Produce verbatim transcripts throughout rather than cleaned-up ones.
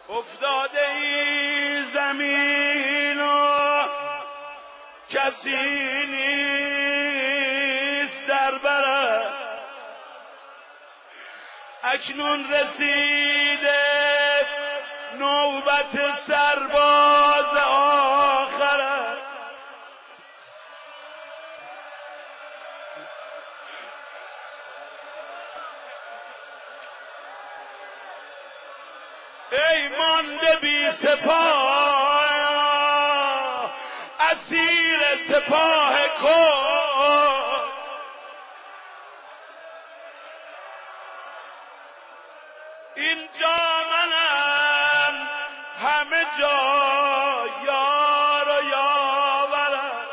افتاده ای زمین و کسی نیست در بره، اکنون رسیده نوبت سرباز آخره. ای مانده بی سپاه، اسیر سپاه کن، اینجا منم همه جا یار و یاورم.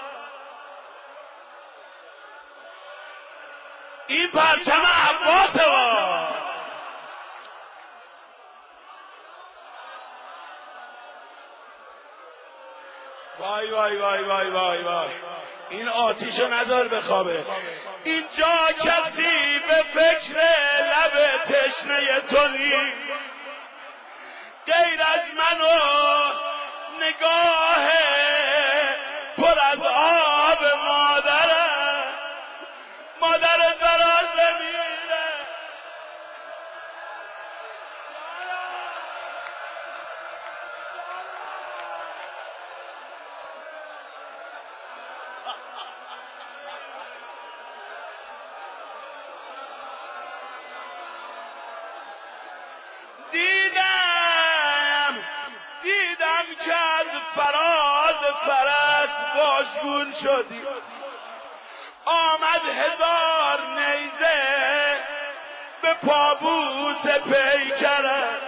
این پرچم عباسه وا وای وای وای وای وای وای این آتیشو نذار بخوابه. اینجا کسی به فکر لب تشنه تو نیست غیر از من و نگاه پر از آب مادره. مادر دراز بمیره، دیدم دیدم که از فراز فرس واژگون شدی، آمد هزار نیزه به پابوس پیکرت.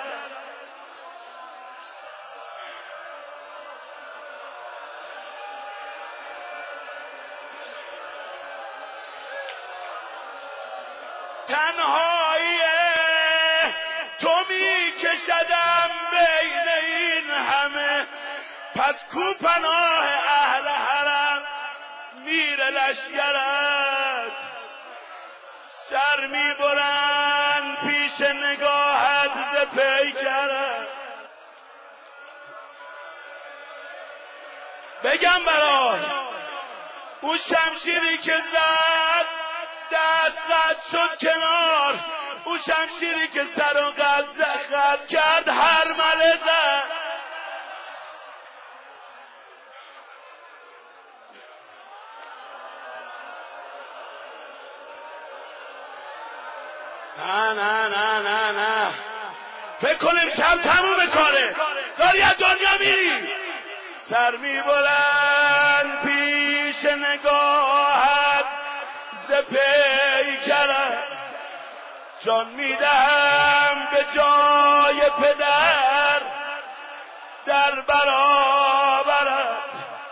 تنهایی تو می کشدم بین این همه، پس کو پناه اهل حرم میر لشکرت. سر می برند پیش نگاهت ز پیکرت. بگم برات اون شمشیری که زد دست قد شد کنار، اون شمشیری که سر و قد زخم کرد هر مله زد. نه نه نه نه نه فکر کنیم شب تموم کاره، داری از دنیا میری. سر میبرند پیش نگاهت ز پیکرت، جان میدهم به جای پدر در برابرت.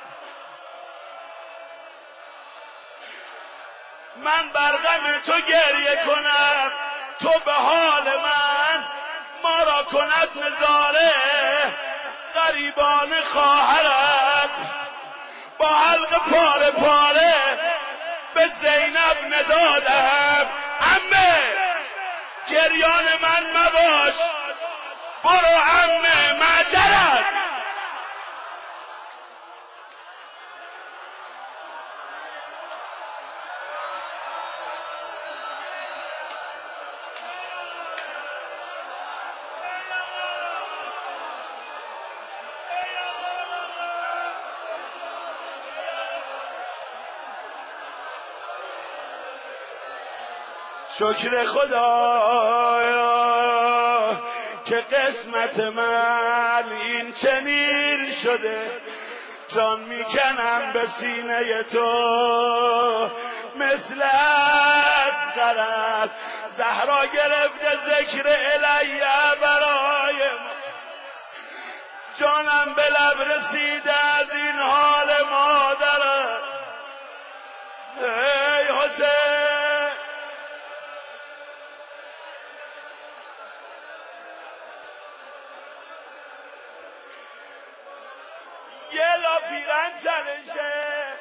من بر غم تو گریه کنم، تو به حال من ما را کند نظاره. غریبان خواهرت با حلق پاره پاره به زینب ندادم، عمه گریان من مباش، برو عمه معجرت. شکر خدایا که قسمت من این چنین شده، جان میکنم به سینه تو مثل اصغرت. زهرا گرفته ذکر الیه برای ما، جانم به لب رسیده از این حال مادرت. ای حسین یه لا پیرن تنشه،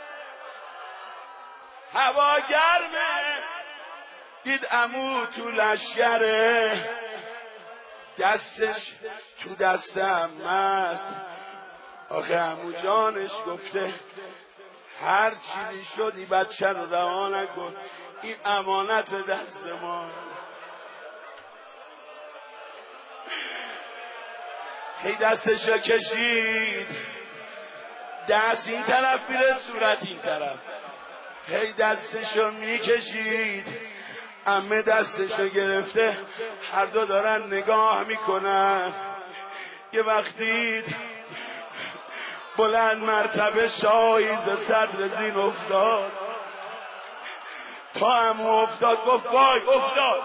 هوا گرمه، دید عمو تو لشکره دستش تو دستم است. آخه عمو جانش گفته هر چیزی شدی بچه رو رها نکن، این امانت دست ما. هی دستش رو کشید، دست این طرف میره صورت این طرف، هی دستش رو میکشید. عمه دستش رو گرفته، هر دو دارن نگاه میکنن. یه وقتی بلند مرتبه شاهی ز صدر زین افتاد، تا عمو افتاد گفت وای افتاد.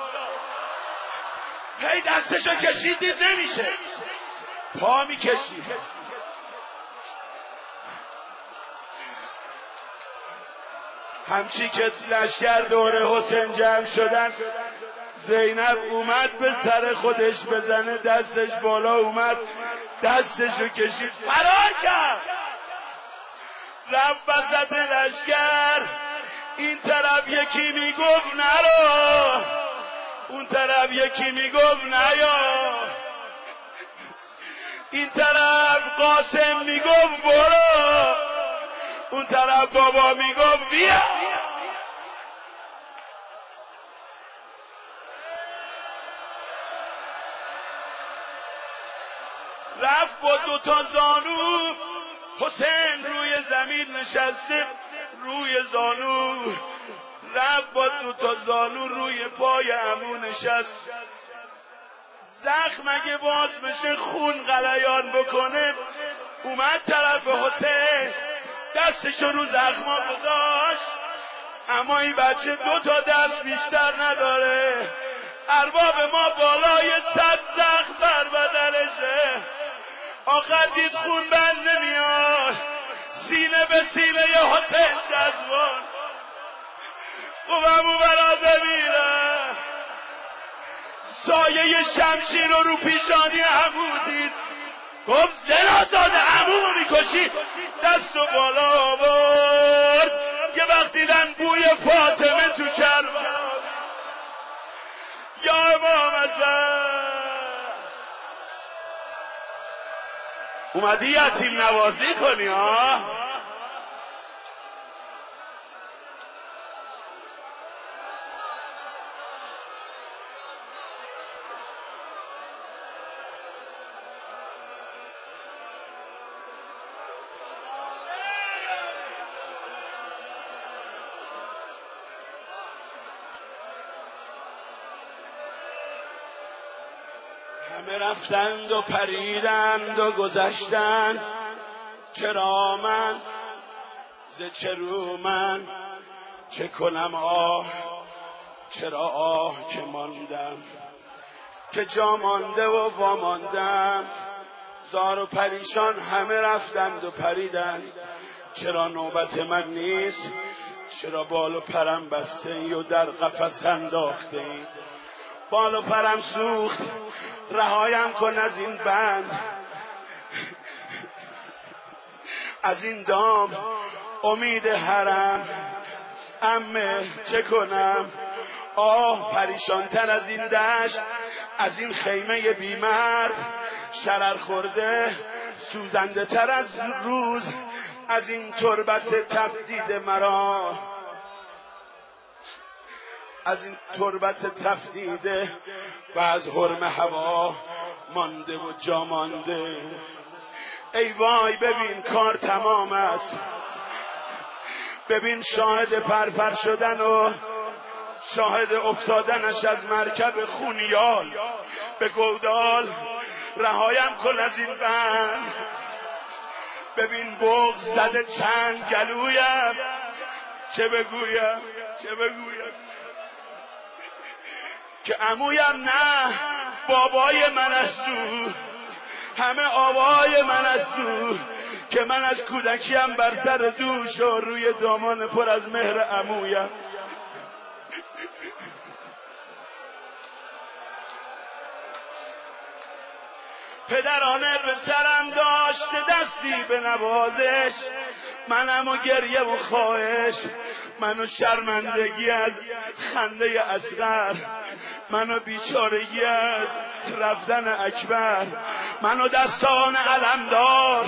هی دستش رو کشید، دید نمیشه، پا میکشید. همچی که لشکر دور حسین جمع شدن، زینب اومد به سر خودش بزنه، دستش بالا اومد، دستش رو کشید فرار کرد، رفت وسط لشکر. این طرف یکی میگفت نرو، اون طرف یکی میگفت نیا، این طرف قاسم میگفت برو، اون طرف بابا میگفت بیا. رفت با دوتا زانو، حسین روی زمین نشسته روی زانو، رفت با دوتا زانو روی پای عمو نشست. زخم اگه باز بشه خون غلیان بکنه، اومد طرف حسین، دستشو رو زخما گذاشت. اما این بچه دو تا دست بیشتر نداره، ارباب ما بالای صد زخم بر بدنشه. آخر دید خون بند نمیاد، سینه به سینه حسین چسبون، قوامو برا بمیره. سایه شمشیر رو رو پیشانی عمو دید، گفت زنازاده عمومو میکشی. دست و بالا آورد، یه وقت دیدن بوی فاطمه تو کربلا. یا امام حسن اومدی یتیم نوازی کنی ها؟ همه رفتند و پریدند و گذشتند، چرا من ز چه رو من چه کنم آه، چرا آه که ماندم، که جا مانده و واماندم. زار و پریشان همه رفتند و پریدند، چرا نوبت من نیست، چرا بال و پرم بسته ای و در قفس انداخته ای. بال و پرم سوخت، رهایم کن از این بند، از این دام امید حرم. عمه چه کنم آه، پریشانتر از این دشت، از این خیمه بیمرد. شرر خورده سوزنده تر از روز، از این تربت تفدید مرا، از این تربت تفدیده و از حرم هوا مانده و جا مانده. ای وای ببین کار تمام است، ببین شاهد پرپر شدن و شاهد افتادنش از مرکب خونیال به گودال. رهایم کن از این بند، ببین بغض زده چند گلویم، چه بگویم چه بگویم که عمویم نه بابای من است تو، همه آبای من است تو، که من از کودکیم بر سر دوش و روی دامان پر از مهر عمویم. پدرانه به سرم داشته دستی به نوازش، منم و گریه و خواهش، منو شرمندگی از خنده اصغر، منو بیچارگی از رفتن اکبر، منو دستان علمدار،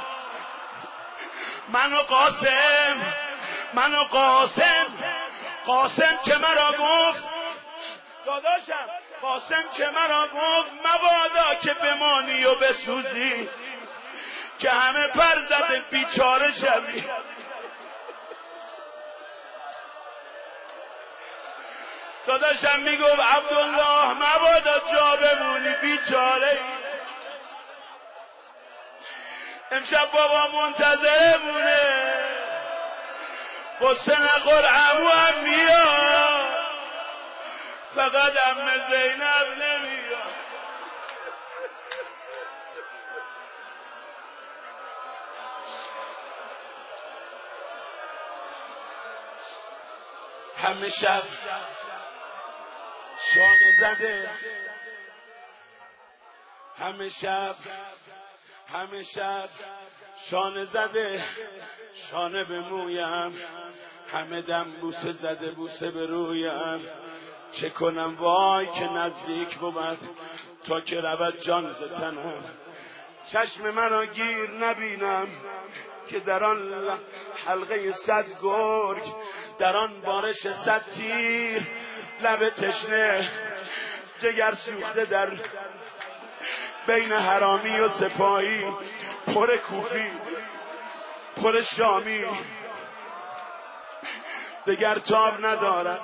منو قاسم، منو قاسم، قاسم که مرا گفت داداشم، قاسم که مرا گفت مبادا که بمانی و بسوزی، که همه پر زده بیچاره شوی. داداشم میگفت عبدالله مبادا جا بمونی بیچاره ای. امشب بابا منتظره مونه، قصه نخور عمو هم میاد، فقط عمه زینب نمیاد. همه شب شانه زده، همه شب همه شب شانه زده، شانه به مویم، همه دم بوسه زده بوسه به رویم. چه کنم وای که نزدیک بود تا که رود جان ز تنم، چشم منو گیر نبینم که در آن حلقه صد گرگ، در آن بارش صد تیر، لب تشنه جگر سوخته در بین حرامی و سپاهی، پر کوفی پر شامی، دگر تاب ندارم،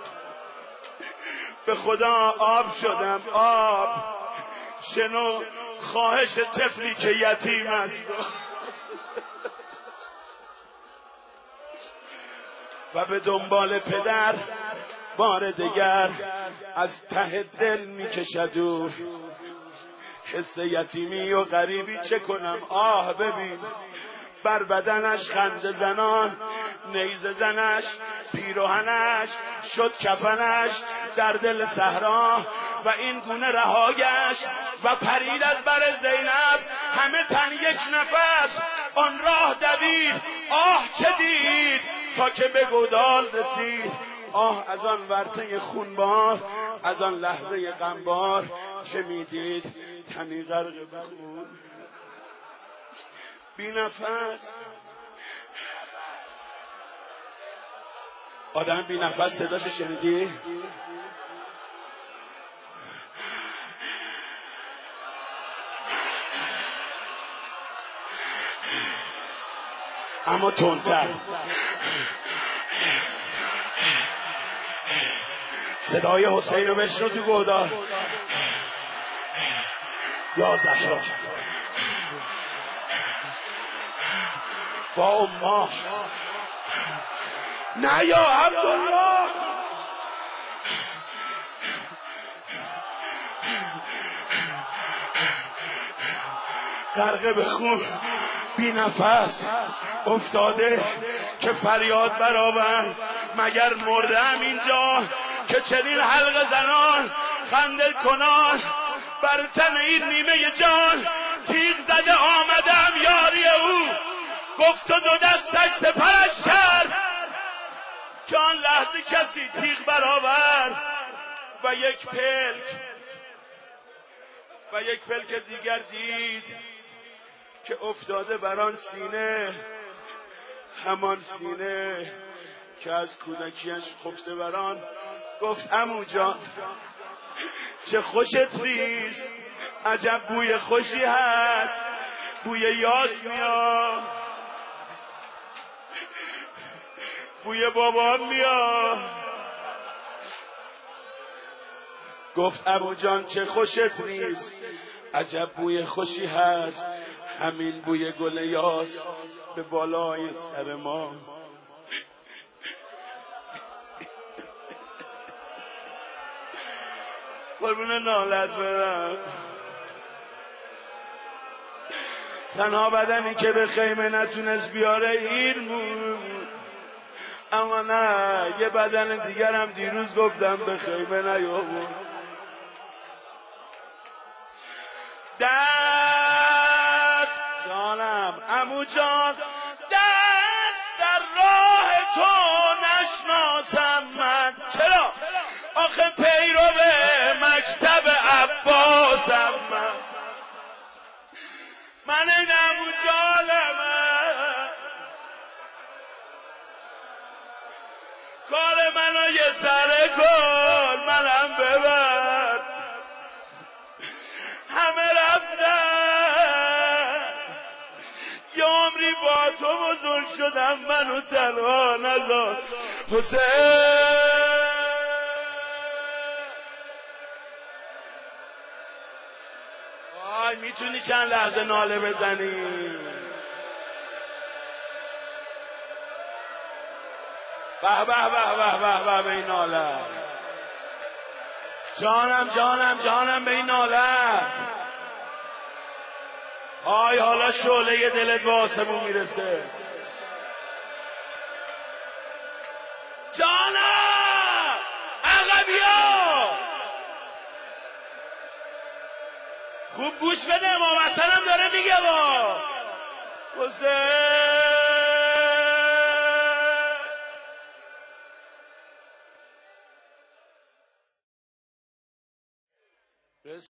به خدا آب شدم آب. شنو خواهش طفلی که یتیم است و به دنبال پدر بار دگر از ته دل میکشد او. حس یتیمی و غریبی چه کنم آه ببین، بر بدنش خنده زنان، نیزه زنش پیراهنش شد کفنش در دل صحرا، و این گونه رها گشت و پرید از بر زینب، همه تن یک نفس آن راه دوید. آه چه دید تا که به گودال رسید، آه از آن ورطه خونبار، از آن لحظه غمبار، چه میدید تنی غرق به خون بی نفس. آدم بی نفس صداشو شنیدی؟ اما تندتر. صدای حسین رو بشنو تو گودال. یا زهرا با امه، نه یا عبدالله، غرق به خون بی نفس افتاده که فریاد برآورد مگر مردم اینجا که چنین حلقه زنان خنده کنان بر تن این نیمه جان تیغ زده آمدم یاری او. گفت و دو دستش سپرش کرد که آن لحظه کسی تیغ برآورد و یک پلک و یک پلک دیگر دید که افتاده بر آن سینه، همان سینه که از کودکیش خفته بر آن. گفت عمو جان چه خوشت ریز، عجب بوی خوشی هست، بوی یاس میاد، بوی بابام میاد. گفت عمو جان چه خوشت نیست، عجب بوی خوشی هست، همین بوی گل یاس به بالای سر ما. قربون نالت برم. تنها بدنی که به خیمه نتونست بیاره این بود، اما نه یه بدن دیگرم دیروز گفتم به خیمه نیاورد. دست جانم عمو جان، دست تو نشناسم من. چرا؟ آخه پیرو مکتب عباسم من. من اینم ظالمم، کار منو یه سره کن، منم ببر. همه رفتن، یه عمری با تو بزرگ شدم، منو تنها نذار حسین. آی میتونی چند لحظه ناله بزنی؟ به به به به به به به این ناله. جانم جانم جانم به این ناله. آی حالا شعله دلت به آسمون میرسه. جانم عقبیا خوب گوش بده، امام حسن هم داره میگه با حسین